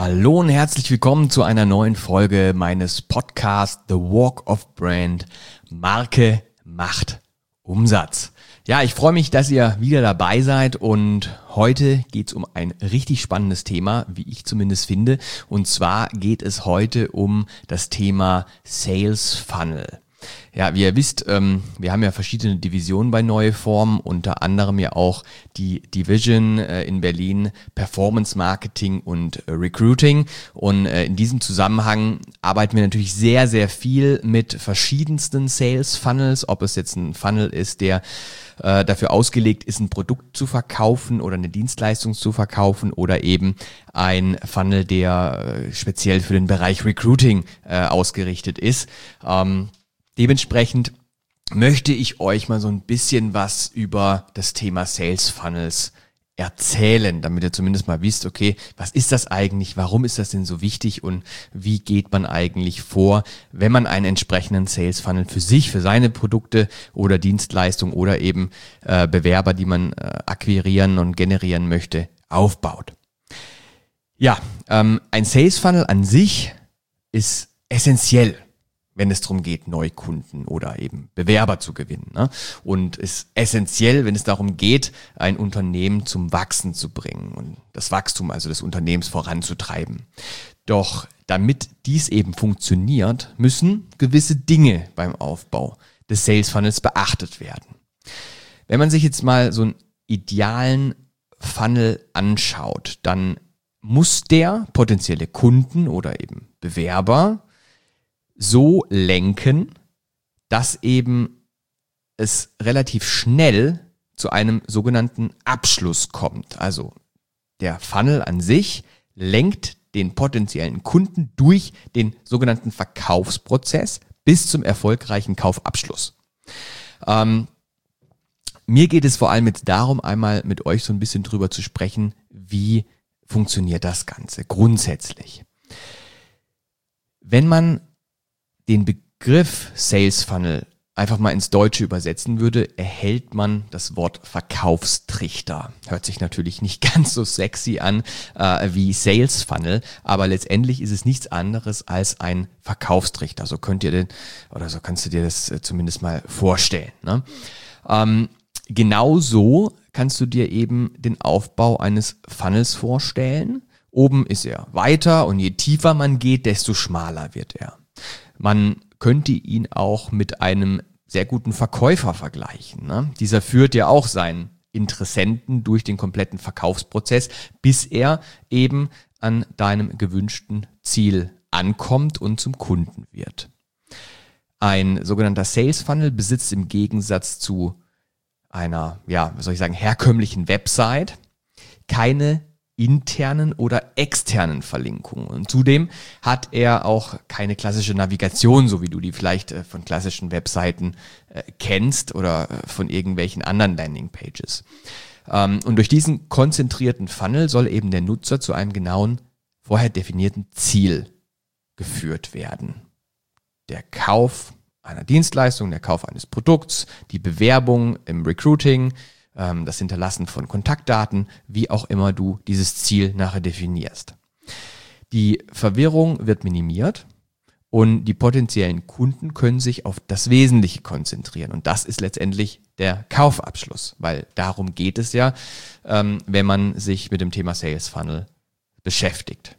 Hallo und herzlich willkommen zu einer neuen Folge meines Podcasts The Walk of Brand. Marke macht Umsatz. Ja, ich freue mich, dass ihr wieder dabei seid und heute geht es um ein richtig spannendes Thema, wie ich zumindest finde. Und zwar geht es heute um das Thema Sales Funnel. Ja, wie ihr wisst, wir haben ja verschiedene Divisionen bei Neue Form, unter anderem ja auch die Division in Berlin Performance Marketing und Recruiting. Und in diesem Zusammenhang arbeiten wir natürlich sehr, sehr viel mit verschiedensten Sales Funnels, ob es jetzt ein Funnel ist, der dafür ausgelegt ist, ein Produkt zu verkaufen oder eine Dienstleistung zu verkaufen oder eben ein Funnel, der speziell für den Bereich Recruiting ausgerichtet ist. Dementsprechend möchte ich euch mal so ein bisschen was über das Thema Sales Funnels erzählen, damit ihr zumindest mal wisst, okay, was ist das eigentlich, warum ist das denn so wichtig und wie geht man eigentlich vor, wenn man einen entsprechenden Sales Funnel für sich, für seine Produkte oder Dienstleistungen oder eben Bewerber, die man akquirieren und generieren möchte, aufbaut. Ja, ein Sales Funnel an sich ist essentiell, wenn es darum geht, Neukunden oder eben Bewerber zu gewinnen, ne? Und ist essentiell, wenn es darum geht, ein Unternehmen zum Wachsen zu bringen und das Wachstum also des Unternehmens voranzutreiben. Doch damit dies eben funktioniert, müssen gewisse Dinge beim Aufbau des Sales Funnels beachtet werden. Wenn man sich jetzt mal so einen idealen Funnel anschaut, dann muss der potenzielle Kunden oder eben Bewerber so lenken, dass eben es relativ schnell zu einem sogenannten Abschluss kommt. Also der Funnel an sich lenkt den potenziellen Kunden durch den sogenannten Verkaufsprozess bis zum erfolgreichen Kaufabschluss. Mir geht es vor allem jetzt darum, einmal mit euch so ein bisschen drüber zu sprechen, wie funktioniert das Ganze grundsätzlich. Wenn man den Begriff Sales Funnel einfach mal ins Deutsche übersetzen würde, erhält man das Wort Verkaufstrichter. Hört sich natürlich nicht ganz so sexy an wie Sales Funnel, aber letztendlich ist es nichts anderes als ein Verkaufstrichter. So könnt ihr den, oder so kannst du dir das zumindest mal vorstellen, ne? Genauso kannst du dir eben den Aufbau eines Funnels vorstellen. Oben ist er weiter und je tiefer man geht, desto schmaler wird er. Man könnte ihn auch mit einem sehr guten Verkäufer vergleichen, ne? Dieser führt ja auch seinen Interessenten durch den kompletten Verkaufsprozess, bis er eben an deinem gewünschten Ziel ankommt und zum Kunden wird. Ein sogenannter Sales Funnel besitzt im Gegensatz zu einer, herkömmlichen Website keine internen oder externen Verlinkungen. Und zudem hat er auch keine klassische Navigation, so wie du die vielleicht von klassischen Webseiten kennst oder von irgendwelchen anderen Landingpages. Und durch diesen konzentrierten Funnel soll eben der Nutzer zu einem genauen, vorher definierten Ziel geführt werden. Der Kauf einer Dienstleistung, der Kauf eines Produkts, die Bewerbung im Recruiting, das Hinterlassen von Kontaktdaten, wie auch immer du dieses Ziel nachher definierst. Die Verwirrung wird minimiert und die potenziellen Kunden können sich auf das Wesentliche konzentrieren. Und das ist letztendlich der Kaufabschluss, weil darum geht es ja, wenn man sich mit dem Thema Sales Funnel beschäftigt.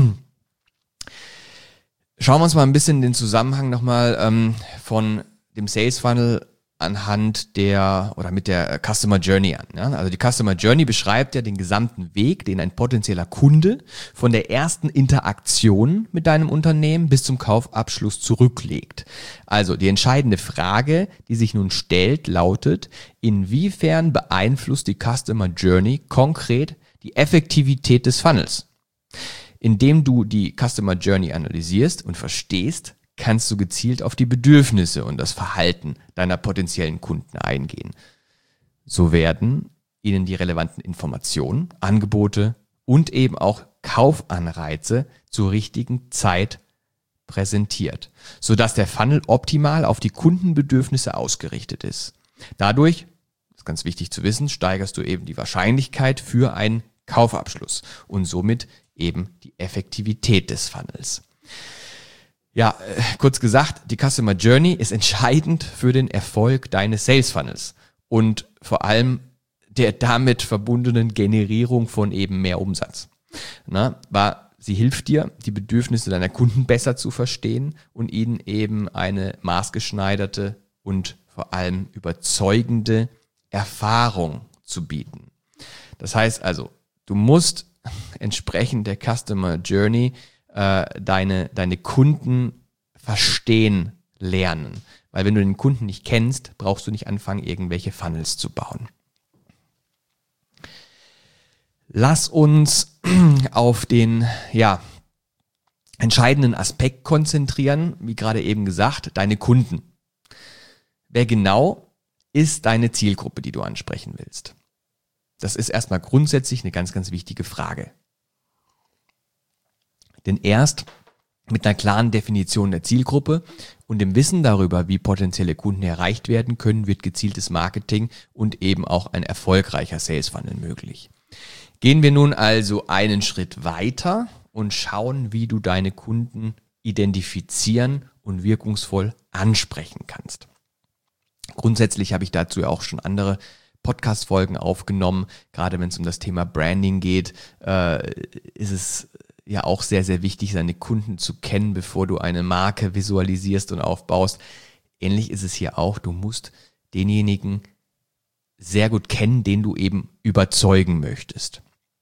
Schauen wir uns mal ein bisschen den Zusammenhang nochmal von dem Sales Funnel anhand mit der Customer Journey an. Ja? Also die Customer Journey beschreibt ja den gesamten Weg, den ein potenzieller Kunde von der ersten Interaktion mit deinem Unternehmen bis zum Kaufabschluss zurücklegt. Also die entscheidende Frage, die sich nun stellt, lautet: Inwiefern beeinflusst die Customer Journey konkret die Effektivität des Funnels? Indem du die Customer Journey analysierst und verstehst, kannst du gezielt auf die Bedürfnisse und das Verhalten deiner potenziellen Kunden eingehen. So werden ihnen die relevanten Informationen, Angebote und eben auch Kaufanreize zur richtigen Zeit präsentiert, sodass der Funnel optimal auf die Kundenbedürfnisse ausgerichtet ist. Dadurch, das ist ganz wichtig zu wissen, steigerst du eben die Wahrscheinlichkeit für ein Kaufabschluss und somit eben die Effektivität des Funnels. Ja, kurz gesagt, die Customer Journey ist entscheidend für den Erfolg deines Sales Funnels und vor allem der damit verbundenen Generierung von eben mehr Umsatz. Sie hilft dir, die Bedürfnisse deiner Kunden besser zu verstehen und ihnen eben eine maßgeschneiderte und vor allem überzeugende Erfahrung zu bieten. Das heißt also, du musst entsprechend der Customer Journey deine Kunden verstehen lernen. Weil wenn du den Kunden nicht kennst, brauchst du nicht anfangen, irgendwelche Funnels zu bauen. Lass uns auf den entscheidenden Aspekt konzentrieren, wie gerade eben gesagt, deine Kunden. Wer genau ist deine Zielgruppe, die du ansprechen willst? Das ist erstmal grundsätzlich eine ganz, ganz wichtige Frage. Denn erst mit einer klaren Definition der Zielgruppe und dem Wissen darüber, wie potenzielle Kunden erreicht werden können, wird gezieltes Marketing und eben auch ein erfolgreicher Sales Funnel möglich. Gehen wir nun also einen Schritt weiter und schauen, wie du deine Kunden identifizieren und wirkungsvoll ansprechen kannst. Grundsätzlich habe ich dazu ja auch schon andere Podcast-Folgen aufgenommen. Gerade wenn es um das Thema Branding geht, ist es ja auch sehr, sehr wichtig, seine Kunden zu kennen, bevor du eine Marke visualisierst und aufbaust. Ähnlich ist es hier auch. Du musst denjenigen sehr gut kennen, den du eben überzeugen möchtest.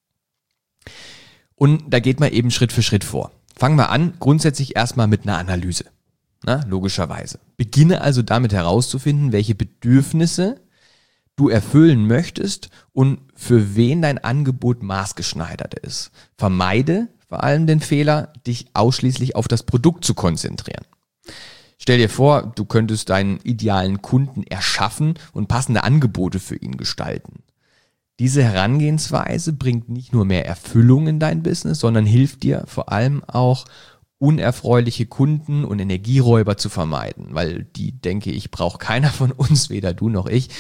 Und da geht man eben Schritt für Schritt vor. Fangen wir an, grundsätzlich erstmal mit einer Analyse. Logischerweise. Beginne also damit herauszufinden, welche Bedürfnisse du erfüllen möchtest und für wen dein Angebot maßgeschneidert ist. Vermeide vor allem den Fehler, dich ausschließlich auf das Produkt zu konzentrieren. Stell dir vor, du könntest deinen idealen Kunden erschaffen und passende Angebote für ihn gestalten. Diese Herangehensweise bringt nicht nur mehr Erfüllung in dein Business, sondern hilft dir vor allem auch, unerfreuliche Kunden und Energieräuber zu vermeiden, weil die, denke ich, braucht keiner von uns, weder du noch ich.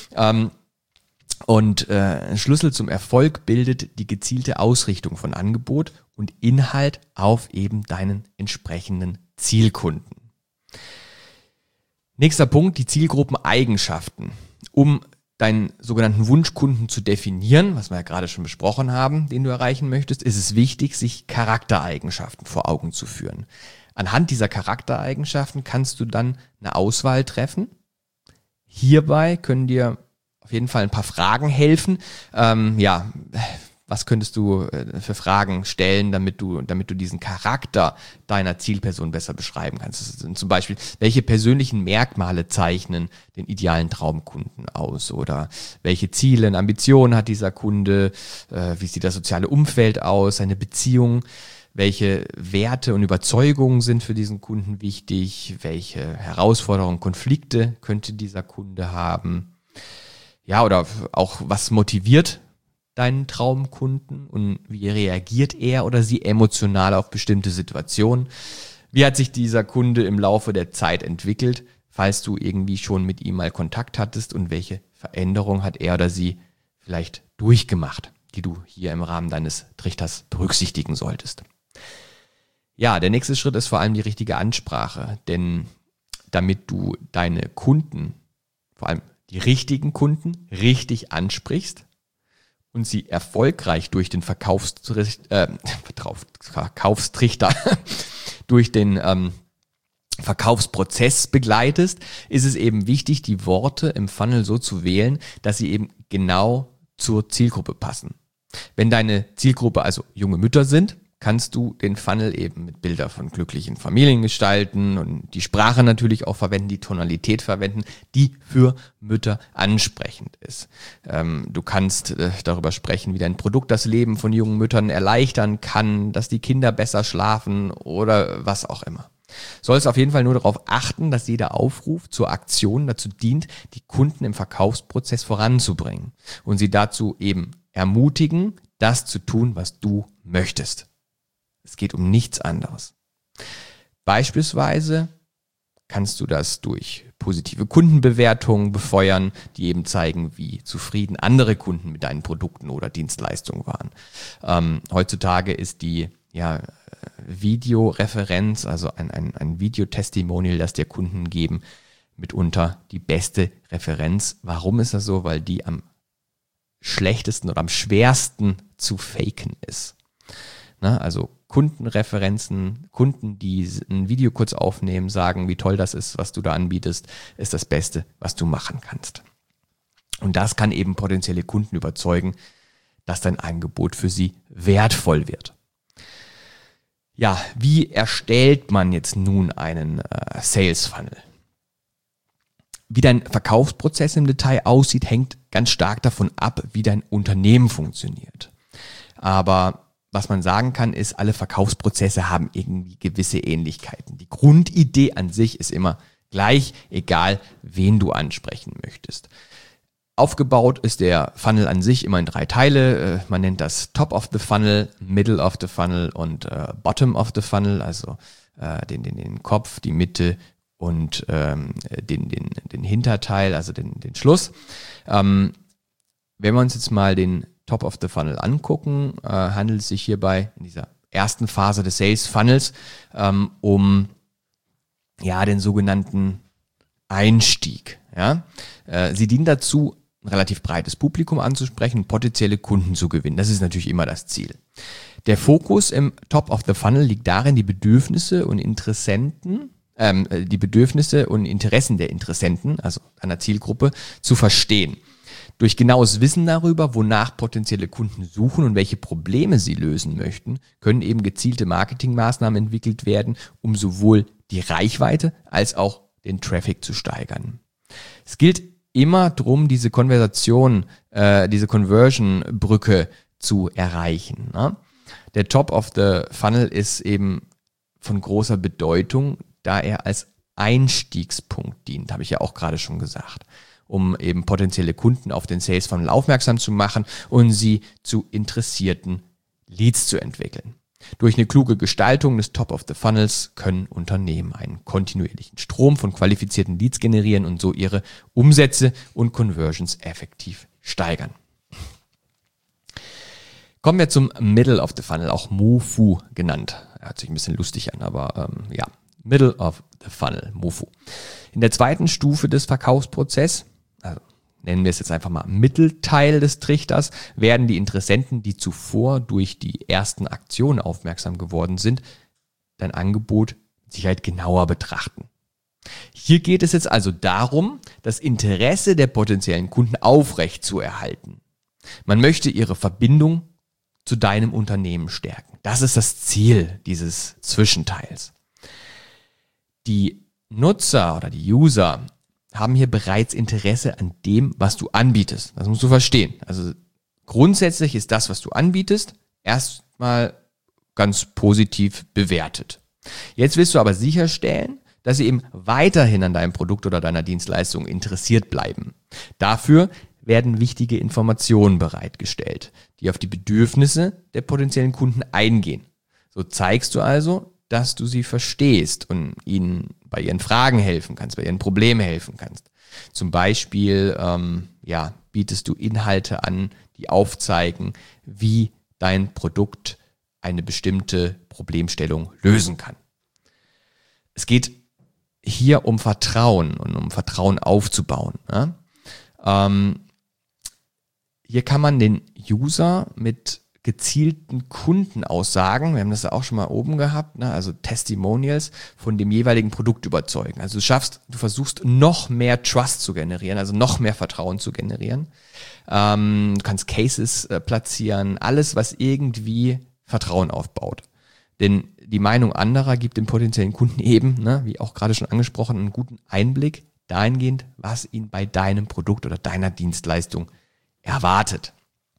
Schlüssel zum Erfolg bildet die gezielte Ausrichtung von Angebot und Inhalt auf eben deinen entsprechenden Zielkunden. Nächster Punkt, die Zielgruppeneigenschaften. Um deinen sogenannten Wunschkunden zu definieren, was wir ja gerade schon besprochen haben, den du erreichen möchtest, ist es wichtig, sich Charaktereigenschaften vor Augen zu führen. Anhand dieser Charaktereigenschaften kannst du dann eine Auswahl treffen. Hierbei können dir auf jeden Fall ein paar Fragen helfen. Was könntest du für Fragen stellen, damit du diesen Charakter deiner Zielperson besser beschreiben kannst? Das sind zum Beispiel, welche persönlichen Merkmale zeichnen den idealen Traumkunden aus? Oder welche Ziele und Ambitionen hat dieser Kunde? Wie sieht das soziale Umfeld aus? Seine Beziehung? Welche Werte und Überzeugungen sind für diesen Kunden wichtig? Welche Herausforderungen, Konflikte könnte dieser Kunde haben? Ja, oder auch, was motiviert deinen Traumkunden und wie reagiert er oder sie emotional auf bestimmte Situationen? Wie hat sich dieser Kunde im Laufe der Zeit entwickelt, falls du irgendwie schon mit ihm mal Kontakt hattest, und welche Veränderung hat er oder sie vielleicht durchgemacht, die du hier im Rahmen deines Trichters berücksichtigen solltest? Ja, der nächste Schritt ist vor allem die richtige Ansprache, denn damit du deine Kunden, vor allem die richtigen Kunden, richtig ansprichst und sie erfolgreich durch den Verkaufstrichter, durch den Verkaufsprozess begleitest, ist es eben wichtig, die Worte im Funnel so zu wählen, dass sie eben genau zur Zielgruppe passen. Wenn deine Zielgruppe also junge Mütter sind, kannst du den Funnel eben mit Bildern von glücklichen Familien gestalten und die Sprache natürlich auch verwenden, die Tonalität verwenden, die für Mütter ansprechend ist. Du kannst darüber sprechen, wie dein Produkt das Leben von jungen Müttern erleichtern kann, dass die Kinder besser schlafen oder was auch immer. Sollst auf jeden Fall nur darauf achten, dass jeder Aufruf zur Aktion dazu dient, die Kunden im Verkaufsprozess voranzubringen und sie dazu eben ermutigen, das zu tun, was du möchtest. Es geht um nichts anderes. Beispielsweise kannst du das durch positive Kundenbewertungen befeuern, die eben zeigen, wie zufrieden andere Kunden mit deinen Produkten oder Dienstleistungen waren. Heutzutage ist die Videoreferenz, also ein Videotestimonial, das dir Kunden geben, mitunter die beste Referenz. Warum ist das so? Weil die am schlechtesten oder am schwersten zu faken ist. Also Kundenreferenzen, Kunden, die ein Video kurz aufnehmen, sagen, wie toll das ist, was du da anbietest, ist das Beste, was du machen kannst. Und das kann eben potenzielle Kunden überzeugen, dass dein Angebot für sie wertvoll wird. Ja, wie erstellt man jetzt nun einen Sales Funnel? Wie dein Verkaufsprozess im Detail aussieht, hängt ganz stark davon ab, wie dein Unternehmen funktioniert. Aber was man sagen kann, ist, alle Verkaufsprozesse haben irgendwie gewisse Ähnlichkeiten. Die Grundidee an sich ist immer gleich, egal wen du ansprechen möchtest. Aufgebaut ist der Funnel an sich immer in 3 Teile. Man nennt das Top of the Funnel, Middle of the Funnel und Bottom of the Funnel, also den Kopf, die Mitte und den Hinterteil, also den Schluss. Wenn wir uns jetzt mal den Top of the Funnel angucken, handelt es sich hierbei in dieser ersten Phase des Sales Funnels um den sogenannten Einstieg. Ja? Sie dienen dazu, ein relativ breites Publikum anzusprechen, potenzielle Kunden zu gewinnen. Das ist natürlich immer das Ziel. Der Fokus im Top of the Funnel liegt darin, die Bedürfnisse und Interessen der Interessenten, also einer Zielgruppe, zu verstehen. Durch genaues Wissen darüber, wonach potenzielle Kunden suchen und welche Probleme sie lösen möchten, können eben gezielte Marketingmaßnahmen entwickelt werden, um sowohl die Reichweite als auch den Traffic zu steigern. Es gilt immer darum, diese Conversion-Brücke zu erreichen. Ne? Der Top of the Funnel ist eben von großer Bedeutung, da er als Einstiegspunkt dient, habe ich ja auch gerade schon gesagt, um eben potenzielle Kunden auf den Sales Funnel aufmerksam zu machen und sie zu interessierten Leads zu entwickeln. Durch eine kluge Gestaltung des Top of the Funnels können Unternehmen einen kontinuierlichen Strom von qualifizierten Leads generieren und so ihre Umsätze und Conversions effektiv steigern. Kommen wir zum Middle of the Funnel, auch MOFU genannt. Hört sich ein bisschen lustig an, aber Middle of the Funnel, MOFU. In der zweiten Stufe des Verkaufsprozesses, also nennen wir es jetzt einfach mal Mittelteil des Trichters, werden die Interessenten, die zuvor durch die ersten Aktionen aufmerksam geworden sind, dein Angebot mit Sicherheit genauer betrachten. Hier geht es jetzt also darum, das Interesse der potenziellen Kunden aufrecht zu erhalten. Man möchte ihre Verbindung zu deinem Unternehmen stärken. Das ist das Ziel dieses Zwischenteils. Die Nutzer oder die User haben hier bereits Interesse an dem, was du anbietest. Das musst du verstehen. Also grundsätzlich ist das, was du anbietest, erstmal ganz positiv bewertet. Jetzt willst du aber sicherstellen, dass sie eben weiterhin an deinem Produkt oder deiner Dienstleistung interessiert bleiben. Dafür werden wichtige Informationen bereitgestellt, die auf die Bedürfnisse der potenziellen Kunden eingehen. So zeigst du also, dass du sie verstehst und ihnen bei ihren Fragen helfen kannst, bei ihren Problemen helfen kannst. Zum Beispiel bietest du Inhalte an, die aufzeigen, wie dein Produkt eine bestimmte Problemstellung lösen kann. Es geht hier um Vertrauen und um Vertrauen aufzubauen. Ja? Hier kann man den User mit gezielten Kundenaussagen, wir haben das ja auch schon mal oben gehabt, also Testimonials von dem jeweiligen Produkt überzeugen. Also du versuchst noch mehr Trust zu generieren, also noch mehr Vertrauen zu generieren. Du kannst Cases platzieren, alles, was irgendwie Vertrauen aufbaut. Denn die Meinung anderer gibt dem potenziellen Kunden eben, wie auch gerade schon angesprochen, einen guten Einblick dahingehend, was ihn bei deinem Produkt oder deiner Dienstleistung erwartet.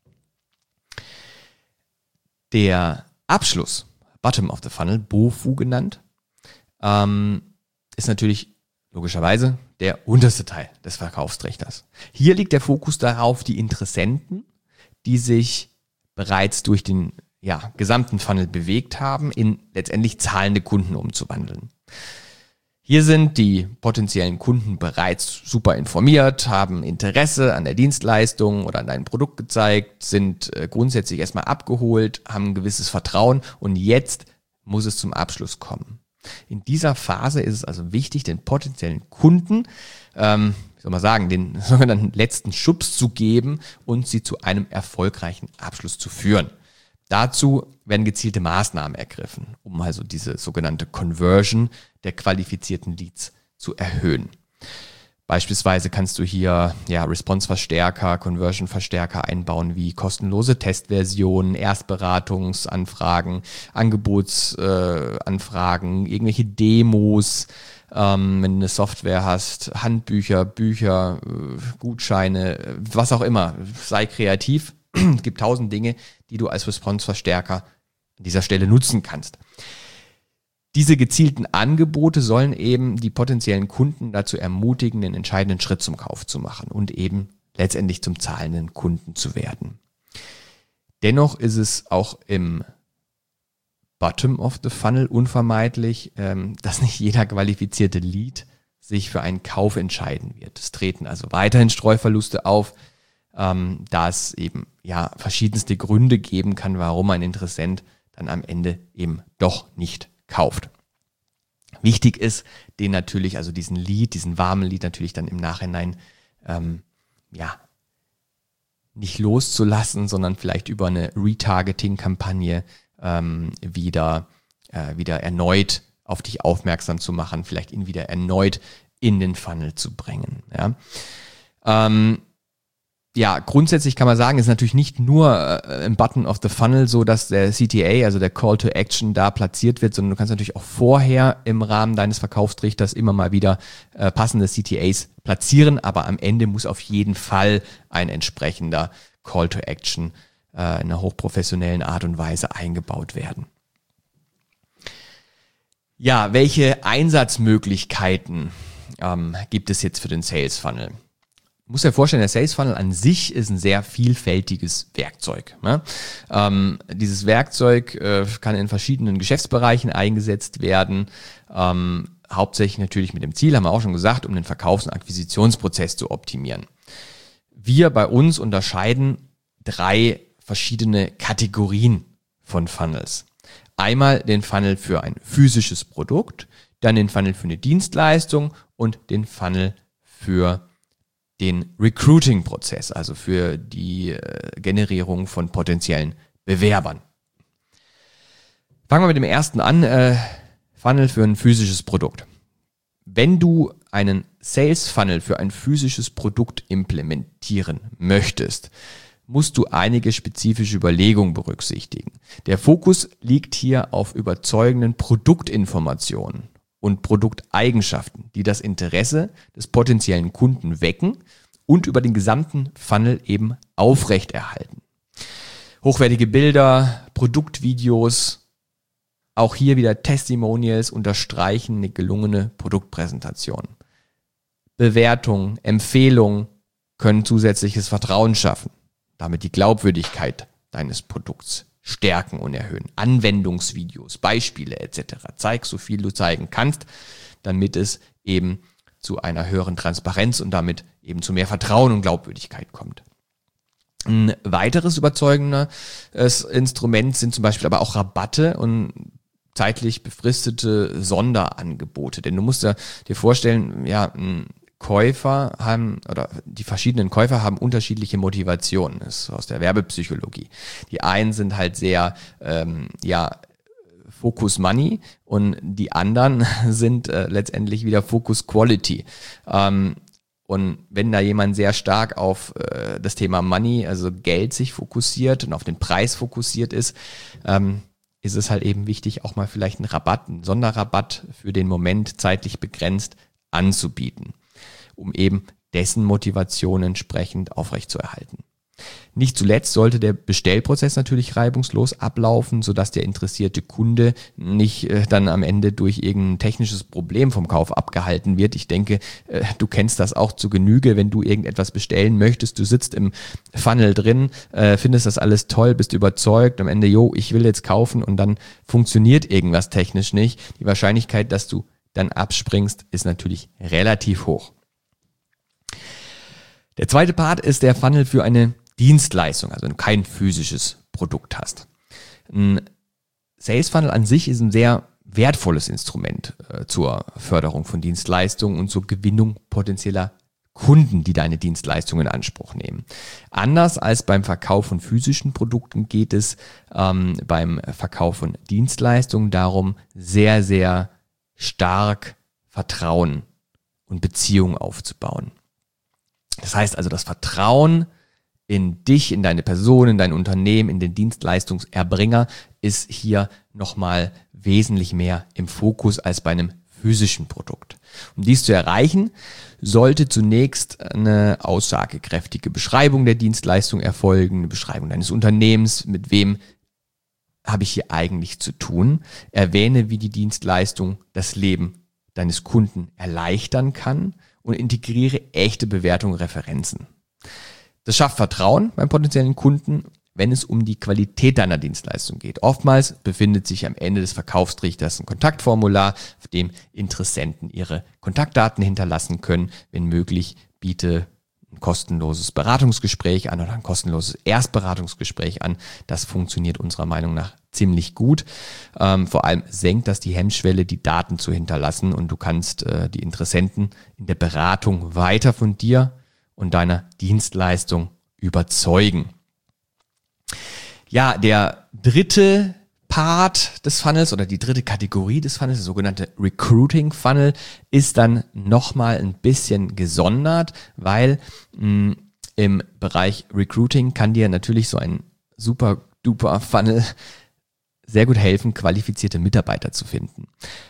Der Abschluss, Bottom of the Funnel, BOFU genannt, ist natürlich logischerweise der unterste Teil des Verkaufstrichters. Hier liegt der Fokus darauf, die Interessenten, die sich bereits durch den gesamten Funnel bewegt haben, in letztendlich zahlende Kunden umzuwandeln. Hier sind die potenziellen Kunden bereits super informiert, haben Interesse an der Dienstleistung oder an deinem Produkt gezeigt, sind grundsätzlich erstmal abgeholt, haben ein gewisses Vertrauen und jetzt muss es zum Abschluss kommen. In dieser Phase ist es also wichtig, den potenziellen Kunden, den sogenannten letzten Schubs zu geben und sie zu einem erfolgreichen Abschluss zu führen. Dazu werden gezielte Maßnahmen ergriffen, um also diese sogenannte Conversion der qualifizierten Leads zu erhöhen. Beispielsweise kannst du hier Response-Verstärker, Conversion-Verstärker einbauen, wie kostenlose Testversionen, Erstberatungsanfragen, Angebotsanfragen, irgendwelche Demos, wenn du eine Software hast, Handbücher, Bücher, Gutscheine, was auch immer. Sei kreativ. Es gibt 1000 Dinge, die du als Response-Verstärker an dieser Stelle nutzen kannst. Diese gezielten Angebote sollen eben die potenziellen Kunden dazu ermutigen, den entscheidenden Schritt zum Kauf zu machen und eben letztendlich zum zahlenden Kunden zu werden. Dennoch ist es auch im Bottom of the Funnel unvermeidlich, dass nicht jeder qualifizierte Lead sich für einen Kauf entscheiden wird. Es treten also weiterhin Streuverluste auf, da es eben verschiedenste Gründe geben kann, warum ein Interessent dann am Ende eben doch nicht kauft. Wichtig ist, den natürlich, also diesen warmen Lead natürlich dann im Nachhinein nicht loszulassen, sondern vielleicht über eine Retargeting-Kampagne wieder erneut auf dich aufmerksam zu machen, vielleicht ihn wieder erneut in den Funnel zu bringen. Grundsätzlich kann man sagen, ist natürlich nicht nur im Button of the Funnel so, dass der CTA, also der Call to Action, da platziert wird, sondern du kannst natürlich auch vorher im Rahmen deines Verkaufstrichters immer mal wieder passende CTAs platzieren, aber am Ende muss auf jeden Fall ein entsprechender Call to Action in einer hochprofessionellen Art und Weise eingebaut werden. Ja, welche Einsatzmöglichkeiten gibt es jetzt für den Sales Funnel? Du musst dir vorstellen, der Sales Funnel an sich ist ein sehr vielfältiges Werkzeug. Ne? Dieses Werkzeug kann in verschiedenen Geschäftsbereichen eingesetzt werden, hauptsächlich natürlich mit dem Ziel, haben wir auch schon gesagt, um den Verkaufs- und Akquisitionsprozess zu optimieren. Wir bei uns unterscheiden 3 verschiedene Kategorien von Funnels. Einmal den Funnel für ein physisches Produkt, dann den Funnel für eine Dienstleistung und den Funnel für den Recruiting-Prozess, also für die Generierung von potenziellen Bewerbern. Fangen wir mit dem ersten an, Funnel für ein physisches Produkt. Wenn du einen Sales-Funnel für ein physisches Produkt implementieren möchtest, musst du einige spezifische Überlegungen berücksichtigen. Der Fokus liegt hier auf überzeugenden Produktinformationen und Produkteigenschaften, die das Interesse des potenziellen Kunden wecken und über den gesamten Funnel eben aufrechterhalten. Hochwertige Bilder, Produktvideos, auch hier wieder Testimonials unterstreichen eine gelungene Produktpräsentation. Bewertungen, Empfehlungen können zusätzliches Vertrauen schaffen, damit die Glaubwürdigkeit deines Produkts stärken und erhöhen. Anwendungsvideos, Beispiele etc. Zeig so viel du zeigen kannst, damit es eben zu einer höheren Transparenz und damit eben zu mehr Vertrauen und Glaubwürdigkeit kommt. Ein weiteres überzeugendes Instrument sind zum Beispiel aber auch Rabatte und zeitlich befristete Sonderangebote. Denn du musst dir vorstellen, die verschiedenen Käufer haben unterschiedliche Motivationen. Das ist aus der Werbepsychologie. Die einen sind halt sehr, Focus Money und die anderen sind letztendlich wieder Focus Quality. Und wenn da jemand sehr stark auf das Thema Money, also Geld sich fokussiert und auf den Preis fokussiert ist es halt eben wichtig, auch mal vielleicht einen Sonderrabatt für den Moment zeitlich begrenzt anzubieten, um eben dessen Motivation entsprechend aufrechtzuerhalten. Nicht zuletzt sollte der Bestellprozess natürlich reibungslos ablaufen, sodass der interessierte Kunde nicht dann am Ende durch irgendein technisches Problem vom Kauf abgehalten wird. Ich denke, du kennst das auch zu Genüge, wenn du irgendetwas bestellen möchtest, du sitzt im Funnel drin, findest das alles toll, bist überzeugt, am Ende, ich will jetzt kaufen und dann funktioniert irgendwas technisch nicht. Die Wahrscheinlichkeit, dass du dann abspringst, ist natürlich relativ hoch. Der zweite Part ist der Funnel für eine Dienstleistung, also wenn du kein physisches Produkt hast. Ein Sales Funnel an sich ist ein sehr wertvolles Instrument zur Förderung von Dienstleistungen und zur Gewinnung potenzieller Kunden, die deine Dienstleistungen in Anspruch nehmen. Anders als beim Verkauf von physischen Produkten geht es beim Verkauf von Dienstleistungen darum, sehr, sehr stark Vertrauen und Beziehung aufzubauen. Das heißt also, das Vertrauen in dich, in deine Person, in dein Unternehmen, in den Dienstleistungserbringer ist hier nochmal wesentlich mehr im Fokus als bei einem physischen Produkt. Um dies zu erreichen, sollte zunächst eine aussagekräftige Beschreibung der Dienstleistung erfolgen, eine Beschreibung deines Unternehmens, mit wem habe ich hier eigentlich zu tun. Erwähne, wie die Dienstleistung das Leben deines Kunden erleichtern kann und integriere echte Bewertungen und Referenzen. Das schafft Vertrauen beim potenziellen Kunden, wenn es um die Qualität deiner Dienstleistung geht. Oftmals befindet sich am Ende des Verkaufstrichters ein Kontaktformular, auf dem Interessenten ihre Kontaktdaten hinterlassen können. Wenn möglich, biete ein kostenloses Beratungsgespräch an oder ein kostenloses Erstberatungsgespräch an. Das funktioniert unserer Meinung nach ziemlich gut. Vor allem senkt das die Hemmschwelle, die Daten zu hinterlassen, und du kannst die Interessenten in der Beratung weiter von dir und deiner Dienstleistung überzeugen. Ja, der dritte Part des Funnels oder die dritte Kategorie des Funnels, der sogenannte Recruiting Funnel, ist dann nochmal ein bisschen gesondert, weil im Bereich Recruiting kann dir natürlich so ein super duper Funnel sehr gut helfen, qualifizierte Mitarbeiter zu finden.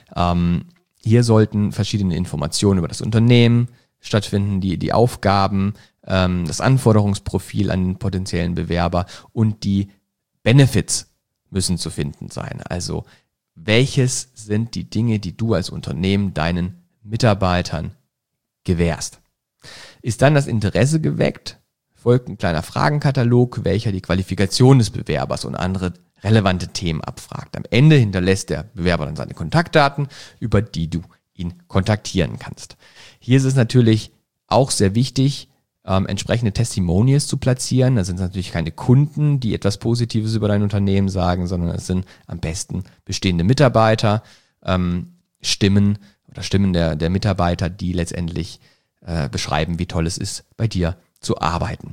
Hier sollten verschiedene Informationen über das Unternehmen stattfinden, die Aufgaben, das Anforderungsprofil an den potenziellen Bewerber und die Benefits müssen zu finden sein. Also welches sind die Dinge, die du als Unternehmen deinen Mitarbeitern gewährst? Ist dann das Interesse geweckt, folgt ein kleiner Fragenkatalog, welcher die Qualifikation des Bewerbers und andere relevante Themen abfragt. Am Ende hinterlässt der Bewerber dann seine Kontaktdaten, über die du ihn kontaktieren kannst. Hier ist es natürlich auch sehr wichtig, entsprechende Testimonials zu platzieren. Das sind natürlich keine Kunden, die etwas Positives über dein Unternehmen sagen, sondern es sind am besten bestehende Mitarbeiter, Stimmen der Mitarbeiter, die letztendlich beschreiben, wie toll es ist, bei dir zu arbeiten.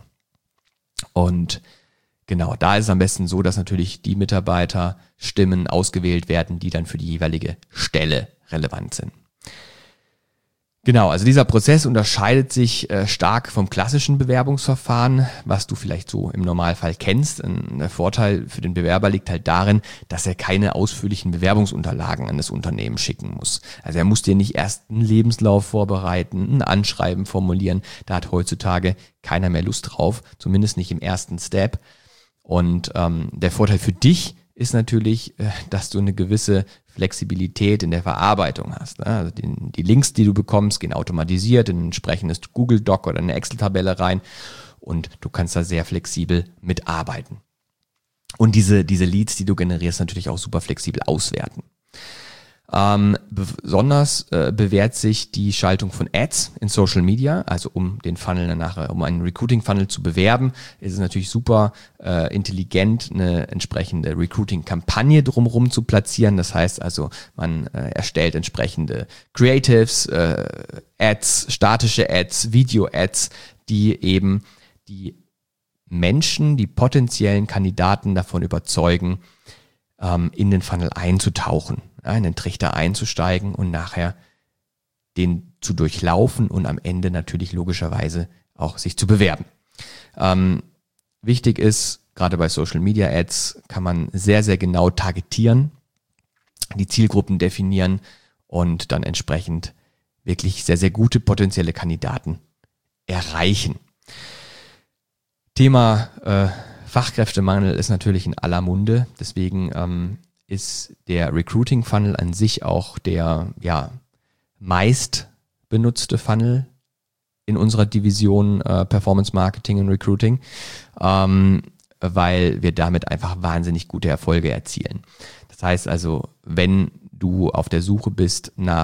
Und genau, da ist es am besten so, dass natürlich die Mitarbeiterstimmen ausgewählt werden, die dann für die jeweilige Stelle relevant sind. Genau, also dieser Prozess unterscheidet sich stark vom klassischen Bewerbungsverfahren, was du vielleicht so im Normalfall kennst. Der Vorteil für den Bewerber liegt halt darin, dass er keine ausführlichen Bewerbungsunterlagen an das Unternehmen schicken muss. Also er muss dir nicht erst einen Lebenslauf vorbereiten, ein Anschreiben formulieren. Da hat heutzutage keiner mehr Lust drauf, zumindest nicht im ersten Step. Und der Vorteil für dich ist natürlich, dass du eine gewisse Flexibilität in der Verarbeitung hast. Also die Links, die du bekommst, gehen automatisiert in ein entsprechendes Google Doc oder eine Excel-Tabelle rein und du kannst da sehr flexibel mitarbeiten. Und diese Leads, die du generierst, natürlich auch super flexibel auswerten. Besonders bewährt sich die Schaltung von Ads in Social Media, also um den Funnel um einen Recruiting-Funnel zu bewerben, ist es natürlich super intelligent, eine entsprechende Recruiting-Kampagne drumherum zu platzieren. Das heißt also, man erstellt entsprechende Creatives, Ads, statische Ads, Video-Ads, die eben die Menschen, die potenziellen Kandidaten davon überzeugen, in den Funnel einzutauchen, in den Trichter einzusteigen und nachher den zu durchlaufen und am Ende natürlich logischerweise auch sich zu bewerben. Wichtig ist, gerade bei Social Media Ads kann man sehr, sehr genau targetieren, die Zielgruppen definieren und dann entsprechend wirklich sehr, sehr gute potenzielle Kandidaten erreichen. Thema Fachkräftemangel ist natürlich in aller Munde, deswegen ist der Recruiting Funnel an sich auch der meist benutzte Funnel in unserer Division Performance Marketing und Recruiting, weil wir damit einfach wahnsinnig gute Erfolge erzielen. Das heißt also, wenn du auf der Suche bist nach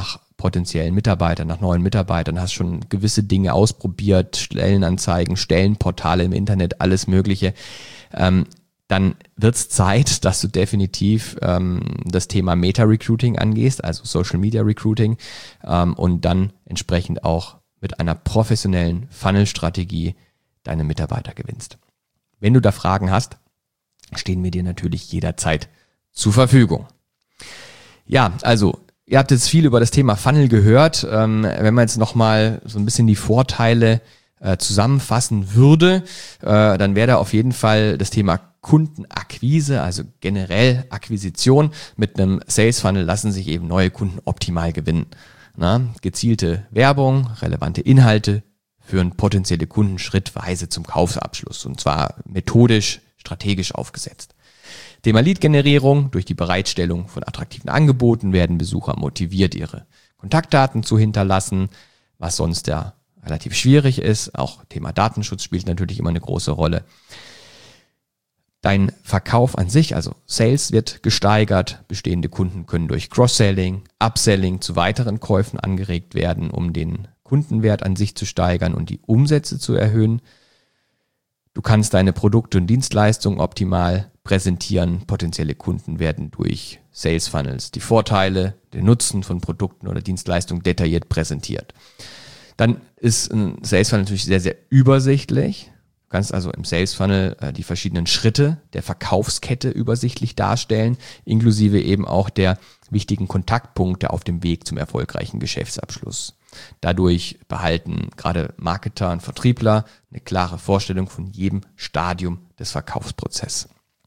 potenziellen Mitarbeitern, nach neuen Mitarbeitern, hast schon gewisse Dinge ausprobiert, Stellenanzeigen, Stellenportale im Internet, alles Mögliche, dann wird es Zeit, dass du definitiv das Thema Meta-Recruiting angehst, also Social Media Recruiting, und dann entsprechend auch mit einer professionellen Funnel-Strategie deine Mitarbeiter gewinnst. Wenn du da Fragen hast, stehen wir dir natürlich jederzeit zur Verfügung. Ja, also ihr habt jetzt viel über das Thema Funnel gehört. Wenn man jetzt nochmal so ein bisschen die Vorteile zusammenfassen würde, dann wäre da auf jeden Fall das Thema Kundenakquise, also generell Akquisition. Mit einem Sales Funnel lassen sich eben neue Kunden optimal gewinnen. Gezielte Werbung, relevante Inhalte führen potenzielle Kunden schrittweise zum Kaufabschluss, und zwar methodisch, strategisch aufgesetzt. Thema Lead-Generierung: Durch die Bereitstellung von attraktiven Angeboten werden Besucher motiviert, ihre Kontaktdaten zu hinterlassen, was sonst ja relativ schwierig ist. Auch Thema Datenschutz spielt natürlich immer eine große Rolle. Dein Verkauf an sich, also Sales, wird gesteigert. Bestehende Kunden können durch Cross-Selling, Upselling zu weiteren Käufen angeregt werden, um den Kundenwert an sich zu steigern und die Umsätze zu erhöhen. Du kannst deine Produkte und Dienstleistungen optimal präsentieren. Potenzielle Kunden werden durch Sales Funnels die Vorteile, den Nutzen von Produkten oder Dienstleistungen detailliert präsentiert. Dann ist ein Sales Funnel natürlich sehr, sehr übersichtlich. Du kannst also im Sales Funnel die verschiedenen Schritte der Verkaufskette übersichtlich darstellen, inklusive eben auch der wichtigen Kontaktpunkte auf dem Weg zum erfolgreichen Geschäftsabschluss. Dadurch behalten gerade Marketer und Vertriebler eine klare Vorstellung von jedem Stadium des Verkaufsprozesses.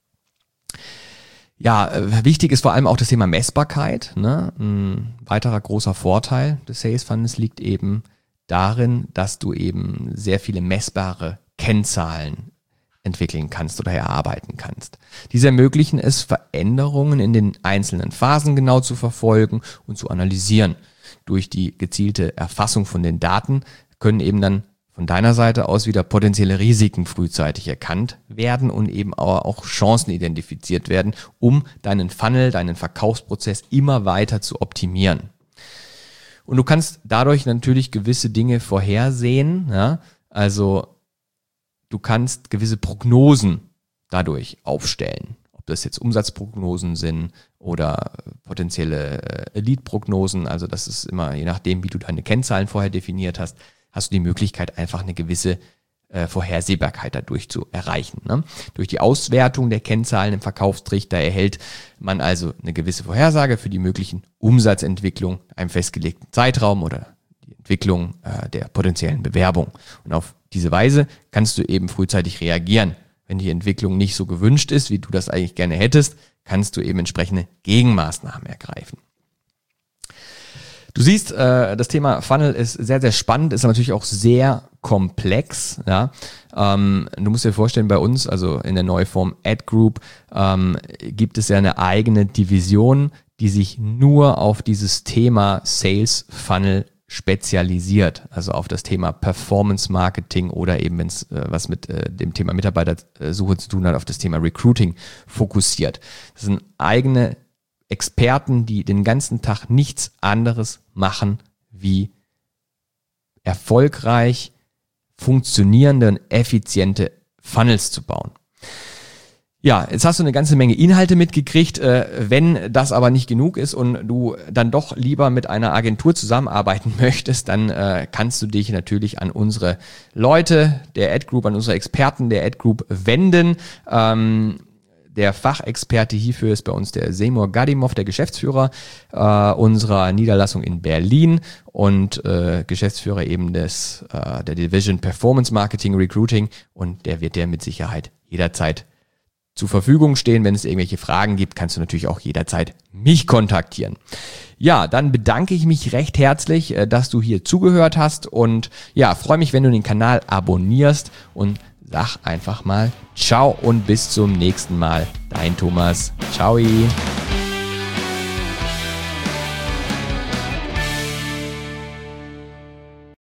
Ja, wichtig ist vor allem auch das Thema Messbarkeit. Ein weiterer großer Vorteil des Sales Funnels liegt eben darin, dass du eben sehr viele messbare Kennzahlen entwickeln kannst oder erarbeiten kannst. Diese ermöglichen es, Veränderungen in den einzelnen Phasen genau zu verfolgen und zu analysieren. Durch die gezielte Erfassung von den Daten können eben dann von deiner Seite aus wieder potenzielle Risiken frühzeitig erkannt werden und eben auch Chancen identifiziert werden, um deinen Funnel, deinen Verkaufsprozess immer weiter zu optimieren. Und du kannst dadurch natürlich gewisse Dinge vorhersehen, ja? Also du kannst gewisse Prognosen dadurch aufstellen. Ob das jetzt Umsatzprognosen sind oder potenzielle Lead-Prognosen, also das ist immer, je nachdem, wie du deine Kennzahlen vorher definiert hast, hast du die Möglichkeit, einfach eine gewisse Vorhersehbarkeit dadurch zu erreichen. Ne? Durch die Auswertung der Kennzahlen im Verkaufstrichter erhält man also eine gewisse Vorhersage für die möglichen Umsatzentwicklung in einem festgelegten Zeitraum oder die Entwicklung der potenziellen Bewerbung. Und auf diese Weise kannst du eben frühzeitig reagieren. Wenn die Entwicklung nicht so gewünscht ist, wie du das eigentlich gerne hättest, kannst du eben entsprechende Gegenmaßnahmen ergreifen. Du siehst, das Thema Funnel ist sehr, sehr spannend, ist aber natürlich auch sehr komplex. Ja? Du musst dir vorstellen, bei uns, also in der Neuform Ad Group, gibt es ja eine eigene Division, die sich nur auf dieses Thema Sales Funnel spezialisiert, also auf das Thema Performance Marketing oder eben, wenn es was mit dem Thema Mitarbeitersuche zu tun hat, auf das Thema Recruiting fokussiert. Das sind eigene Experten, die den ganzen Tag nichts anderes machen, wie erfolgreich funktionierende und effiziente Funnels zu bauen. Ja, jetzt hast du eine ganze Menge Inhalte mitgekriegt. Wenn das aber nicht genug ist und du dann doch lieber mit einer Agentur zusammenarbeiten möchtest, dann kannst du dich natürlich an unsere Leute der Ad Group, an unsere Experten der Ad Group wenden. Der Fachexperte hierfür ist bei uns der Seymour Gadimov, der Geschäftsführer unserer Niederlassung in Berlin und Geschäftsführer eben der Division Performance Marketing Recruiting, und der wird dir mit Sicherheit jederzeit zur Verfügung stehen. Wenn es irgendwelche Fragen gibt, kannst du natürlich auch jederzeit mich kontaktieren. Ja, dann bedanke ich mich recht herzlich, dass du hier zugehört hast, und ja, freue mich, wenn du den Kanal abonnierst, und sag einfach mal ciao und bis zum nächsten Mal. Dein Thomas. Ciao.